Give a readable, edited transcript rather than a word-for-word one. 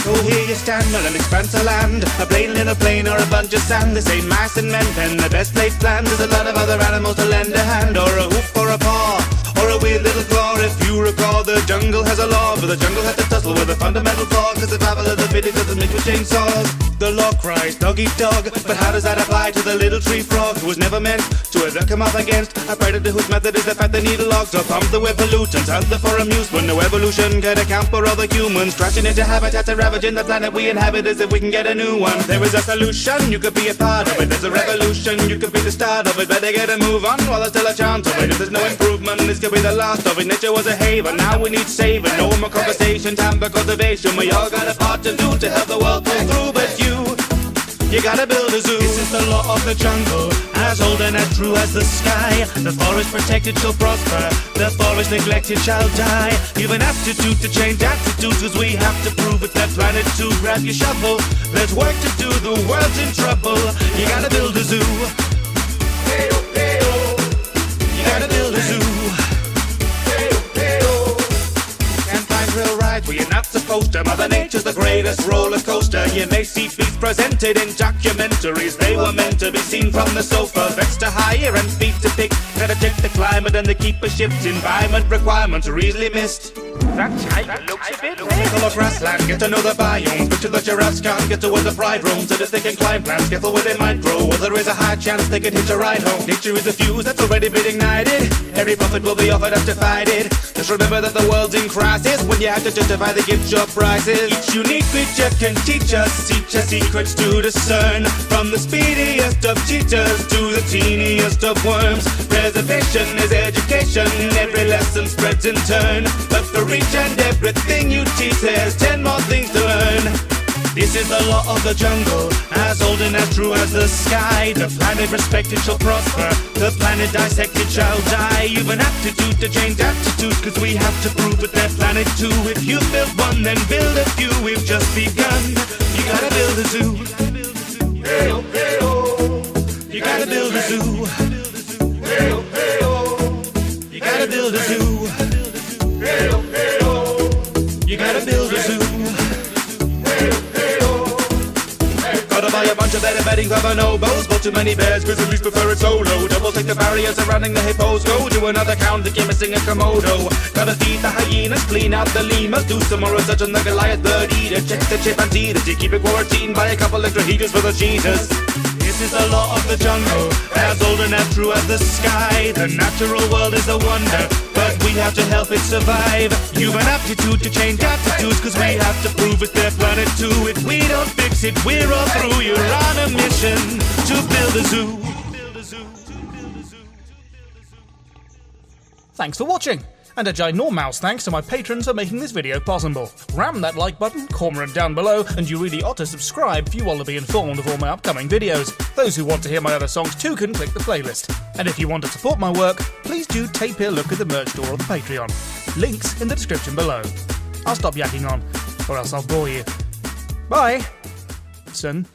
So here you stand on an expanse of land, a plain little plain or a bunch of sand. This ain't mice and men pen, the best laid plans. There's a lot of other animals to lend a hand, or a hoof or a paw, or a weird little claw. If you recall, the jungle has a law, but the jungle has to tussle with a fundamental flaw, cause the survival of the fittest doesn't mix with chainsaws. The law cries dog eat dog, but how does that apply to the little tree frog who was never meant to ever come up against a predator whose method is the fact they need logs to pump the web pollutants out there for amusement? No evolution can account for all the humans crashing into habitats and ravaging the planet we inhabit as if we can get a new one. There is a solution, you could be a part of it. There's a revolution, you could be the start of it. Better get a move on while there's still a chance of it. If there's no improvement, this could be the last of it. Nature was a haven, now we need saving. No more conversation, time for cultivation. We all got a part to do to help the world pull through, but you gotta build a zoo. This is the law of the jungle, as old and as true as the sky. The forest protected shall prosper, the forest neglected shall die. You've an aptitude to change attitudes, cause we have to prove it. That planet to grab your shovel, there's work to do, the world's in trouble. You gotta build a zoo. You gotta build a zoo. Can't find real rides where you're not supposed to. Mother Nature's the greatest roller coaster. You may see feats presented in documentaries. They were meant to be seen from the sofa. Vets to hire and feet to pick. Gotta check the climate and the keeper shift. Environment requirements are easily missed. That type looks a bit full of grassland. Get to know the biomes, but the giraffes can't get to where the pride roams. So that they can climb plants, careful where they might grow. Well, there is a high chance they can hitch a ride home. Nature is a fuse that's already been ignited. Every profit will be offered up to fight it. Just remember that the world's in crisis when you have to justify the gift shop prices. Each unique creature can teach us secrets to discern. From the speediest of cheetahs to the teeniest of worms. Preservation is education, every lesson spreads in turn. But for each and everything you teach, there's 10 more things to learn. This is the law of the jungle, as old and as true as the sky. The planet respected shall prosper, the planet dissected shall die. You've an aptitude to change attitudes, cause we have to prove it, that planet too. If you build one, then build a few. We've just begun. You gotta build a zoo. You gotta build a zoo. You gotta build a zoo. You gotta build a zoo. Gotta buy a bunch of better bedding for bonobos. Bought too many bears, grizzlies prefer it solo. Double take the barriers surrounding the hippos. Go to another count, again missing a Komodo. Gotta feed the hyenas, clean out the lemurs. Do some more research on the Goliath bird eater. Check the chimpanzee to keep it quarantined. Buy a couple extra heaters for the cheetahs. This is the law of the jungle, as old and as true as the sky. The natural world is a wonder, but we have to help it survive. You've an aptitude to change attitudes, cause we have to prove it's their planet too. If we don't fix it, we're all through. You're on a mission to build a zoo. Thanks for watching, and a ginormous thanks to my patrons for making this video possible. Ram that like button, corner it down below, and you really ought to subscribe if you want to be informed of all my upcoming videos. Those who want to hear my other songs too can click the playlist. And if you want to support my work, please do take a look at the merch store or the Patreon. Links in the description below. I'll stop yakking on, or else I'll bore you. Bye! Son.